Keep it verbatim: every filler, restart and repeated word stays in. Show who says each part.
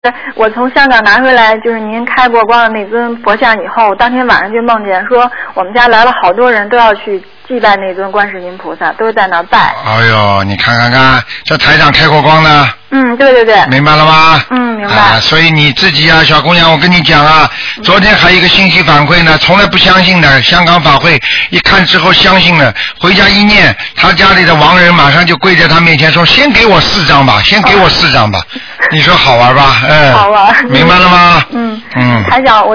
Speaker 1: 我从香港拿回来，就是您开过光的那尊佛像以后，当天晚上就梦见说我们家来了好多人都要去祭拜那尊观世音菩萨，都在那儿拜。
Speaker 2: 哎呦，你看看看，这台长开过光的。
Speaker 1: 嗯，对对对。
Speaker 2: 明白了吗？
Speaker 1: 嗯，明白。
Speaker 2: 啊，所以你自己啊，小姑娘，我跟你讲啊，昨天还有一个信息反馈呢，从来不相信的，香港法会一看之后相信了，回家一念，他家里的亡人马上就跪在他面前说：“先给我四张吧，先给我四张吧。”你说好玩吧？嗯。好玩。明白了吗？
Speaker 1: 嗯。
Speaker 2: 嗯。
Speaker 1: 台长，我。